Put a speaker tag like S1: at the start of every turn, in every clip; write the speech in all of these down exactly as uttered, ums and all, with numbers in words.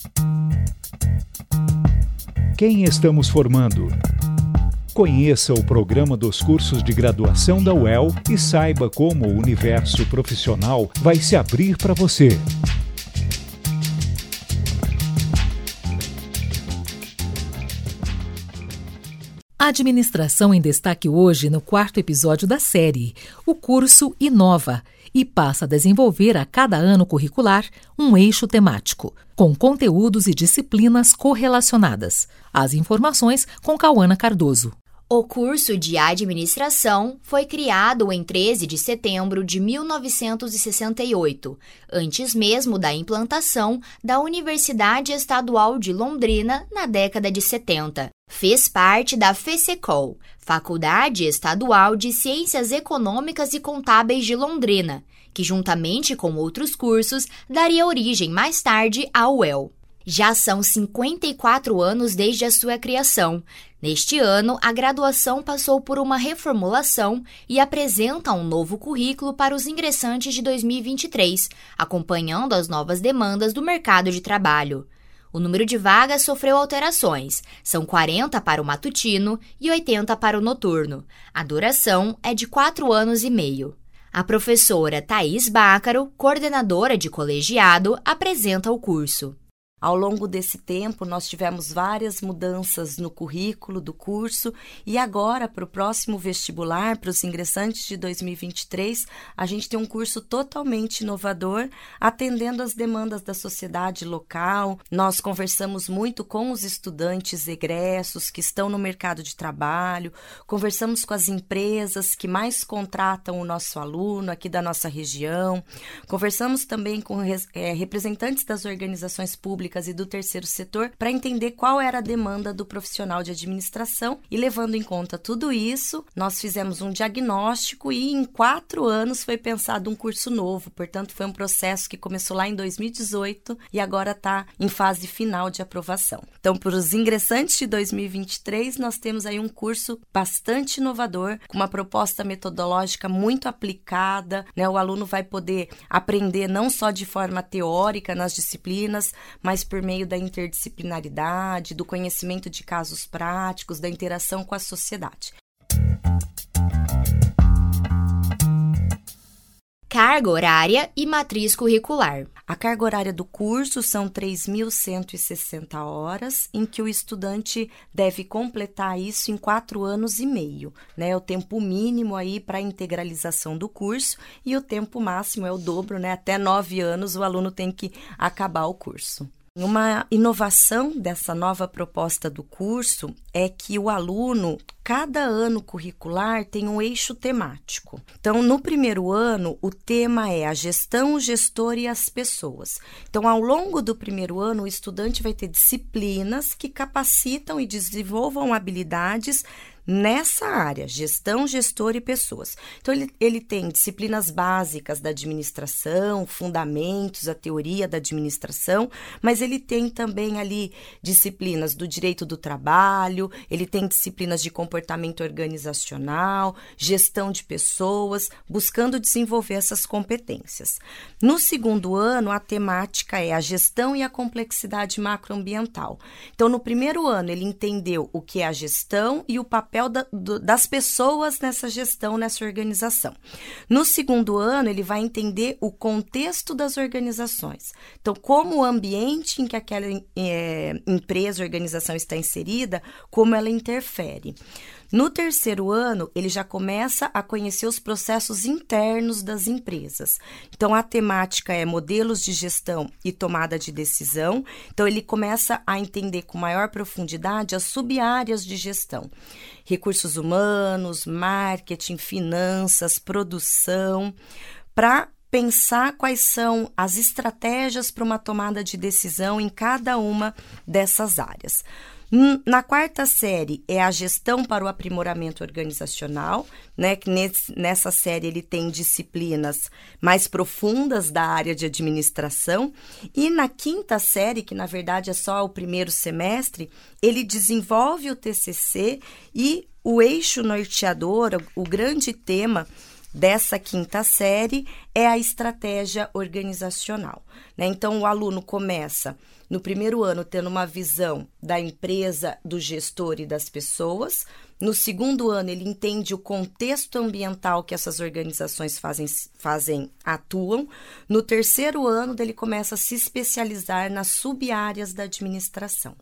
S1: Quem estamos formando? Conheça o programa dos cursos de graduação da U E L e saiba como o universo profissional vai se abrir para você.
S2: A administração em destaque hoje no quarto episódio da série. O curso inova e passa a desenvolver a cada ano curricular um eixo temático, com conteúdos e disciplinas correlacionadas. As informações com Cauana Cardoso.
S3: O curso de administração foi criado em treze de setembro de mil novecentos e sessenta e oito, antes mesmo da implantação da Universidade Estadual de Londrina na década de setenta. Fez parte da FESECOL, Faculdade Estadual de Ciências Econômicas e Contábeis de Londrina, que juntamente com outros cursos daria origem mais tarde à U E L. Já são cinquenta e quatro anos desde a sua criação. Neste ano, a graduação passou por uma reformulação e apresenta um novo currículo para os ingressantes de dois mil e vinte e três, acompanhando as novas demandas do mercado de trabalho. O número de vagas sofreu alterações, são quarenta para o matutino e oitenta para o noturno. A duração é de quatro anos e meio. A professora Thaís Bácaro, coordenadora de colegiado, apresenta o curso.
S4: Ao longo desse tempo, nós tivemos várias mudanças no currículo do curso e agora, para o próximo vestibular, para os ingressantes de dois mil e vinte e três, a gente tem um curso totalmente inovador, atendendo às demandas da sociedade local. Nós conversamos muito com os estudantes egressos que estão no mercado de trabalho, conversamos com as empresas que mais contratam o nosso aluno aqui da nossa região, conversamos também com é, representantes das organizações públicas e do terceiro setor para entender qual era a demanda do profissional de administração e, levando em conta tudo isso, nós fizemos um diagnóstico e em quatro anos foi pensado um curso novo. Portanto, foi um processo que começou lá em dois mil e dezoito e agora está em fase final de aprovação. Então, para os ingressantes de dois mil e vinte e três, nós temos aí um curso bastante inovador, com uma proposta metodológica muito aplicada, né? O aluno vai poder aprender não só de forma teórica nas disciplinas, mas por meio da interdisciplinaridade, do conhecimento de casos práticos, da interação com a sociedade.
S3: Carga horária e matriz curricular.
S4: A carga horária do curso são três mil cento e sessenta horas, em que o estudante deve completar isso em quatro anos e meio, né? O tempo mínimo aí para a integralização do curso e o tempo máximo é o dobro, né? Até nove anos o aluno tem que acabar o curso. Uma inovação dessa nova proposta do curso é que o aluno, cada ano curricular, tem um eixo temático. Então, no primeiro ano, o tema é a gestão, o gestor e as pessoas. Então, ao longo do primeiro ano, o estudante vai ter disciplinas que capacitam e desenvolvam habilidades nessa área, gestão, gestor e pessoas. Então, ele, ele tem disciplinas básicas da administração, fundamentos, a teoria da administração, mas ele tem também ali disciplinas do direito do trabalho, ele tem disciplinas de comportamento organizacional, gestão de pessoas, buscando desenvolver essas competências. No segundo ano, a temática é a gestão e a complexidade macroambiental. Então, no primeiro ano, ele entendeu o que é a gestão e o papel Da, do, das pessoas nessa gestão, nessa organização. No segundo ano, ele vai entender o contexto das organizações. Então, como o ambiente em que aquela é, empresa, organização está inserida, como ela interfere. No terceiro ano, ele já começa a conhecer os processos internos das empresas. Então, a temática é modelos de gestão e tomada de decisão. Então, ele começa a entender com maior profundidade as sub-áreas de gestão. Recursos humanos, marketing, finanças, produção, para pensar quais são as estratégias para uma tomada de decisão em cada uma dessas áreas. Na quarta série é a gestão para o aprimoramento organizacional, né? Que nesse, nessa série ele tem disciplinas mais profundas da área de administração. E na quinta série, que na verdade é só o primeiro semestre, ele desenvolve o T C C e o eixo norteador, o grande tema dessa quinta série é a estratégia organizacional, né? Então, o aluno começa no primeiro ano tendo uma visão da empresa, do gestor e das pessoas. No segundo ano, ele entende o contexto ambiental que essas organizações fazem, fazem atuam. No terceiro ano, ele começa a se especializar nas sub-áreas da administração.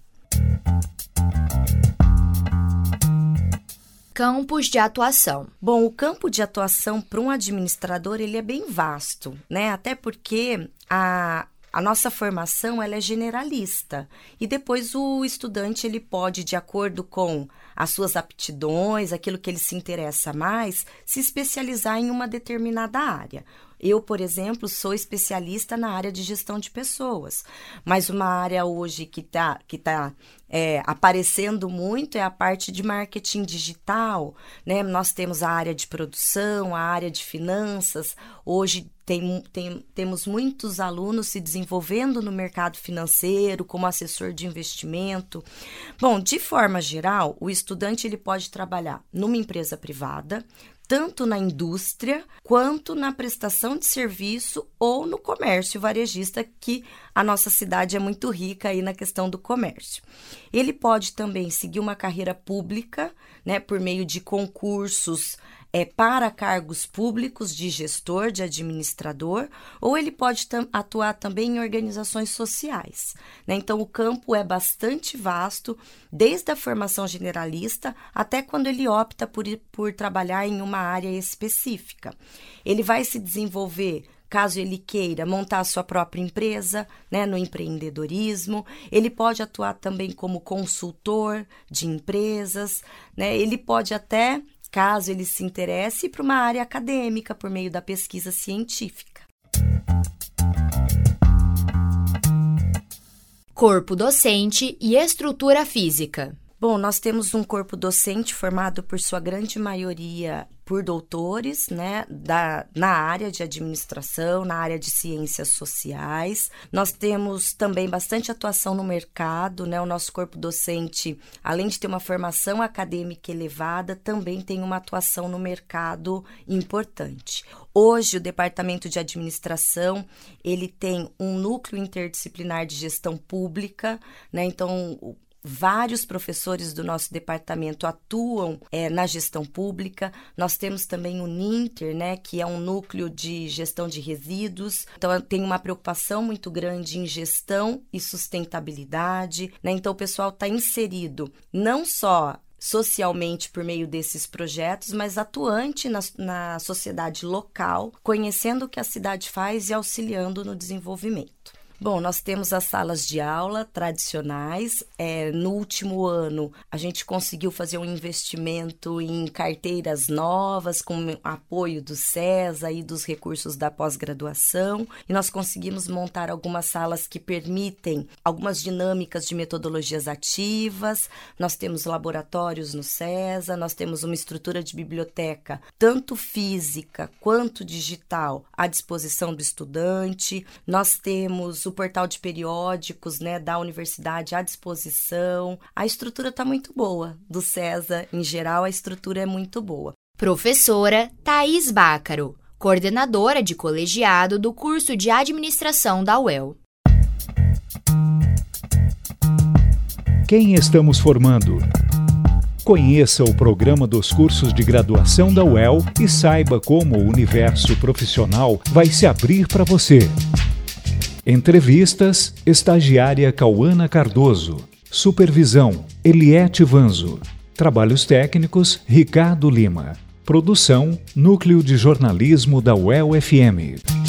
S3: Campos de atuação.
S4: Bom, o campo de atuação para um administrador ele é bem vasto, né? Até porque a A nossa formação ela é generalista e depois o estudante ele pode, de acordo com as suas aptidões, aquilo que ele se interessa mais, se especializar em uma determinada área. Eu, por exemplo, sou especialista na área de gestão de pessoas, mas uma área hoje que está que tá, é, aparecendo muito é a parte de marketing digital, né? Nós temos a área de produção, a área de finanças. Hoje tem, tem, temos muitos alunos se desenvolvendo no mercado financeiro, como assessor de investimento. Bom, de forma geral, o estudante ele pode trabalhar numa empresa privada, tanto na indústria, quanto na prestação de serviço ou no comércio varejista, que a nossa cidade é muito rica aí na questão do comércio. Ele pode também seguir uma carreira pública, né, por meio de concursos é, para cargos públicos de gestor, de administrador, ou ele pode tam- atuar também em organizações sociais, né? Então, o campo é bastante vasto, desde a formação generalista até quando ele opta por, por trabalhar em uma área específica. Ele vai se desenvolver, caso ele queira montar a sua própria empresa, né, no empreendedorismo. Ele pode atuar também como consultor de empresas, né? Ele pode até, caso ele se interesse, ir para uma área acadêmica por meio da pesquisa científica.
S3: Corpo docente e estrutura física.
S4: Bom, nós temos um corpo docente formado por sua grande maioria por doutores, né, da, na área de administração, na área de ciências sociais. Nós temos também bastante atuação no mercado, né? O nosso corpo docente, além de ter uma formação acadêmica elevada, também tem uma atuação no mercado importante. Hoje, o Departamento de Administração, ele tem um núcleo interdisciplinar de gestão pública, né? Então, vários professores do nosso departamento atuam é, na gestão pública. Nós temos também o NINTER, né, que é um núcleo de gestão de resíduos. Então, tem uma preocupação muito grande em gestão e sustentabilidade, né? Então, o pessoal está inserido não só socialmente por meio desses projetos, mas atuante na, na sociedade local, conhecendo o que a cidade faz e auxiliando no desenvolvimento. Bom, nós temos as salas de aula tradicionais. É, no último ano, a gente conseguiu fazer um investimento em carteiras novas, com apoio do SESA e dos recursos da pós-graduação. E nós conseguimos montar algumas salas que permitem algumas dinâmicas de metodologias ativas. Nós temos laboratórios no SESA, nós temos uma estrutura de biblioteca, tanto física quanto digital, à disposição do estudante. Nós temos o portal de periódicos, né, da universidade à disposição. A estrutura está muito boa. Do SESA, em geral, a estrutura é muito boa.
S3: Professora Thaís Bácaro, coordenadora de colegiado do curso de administração da U E L.
S1: Quem estamos formando? Conheça o programa dos cursos de graduação da U E L e saiba como o universo profissional vai se abrir para você. Entrevistas, estagiária Cauana Cardoso. Supervisão, Eliete Vanzo. Trabalhos técnicos, Ricardo Lima. Produção, Núcleo de Jornalismo da U E L F M.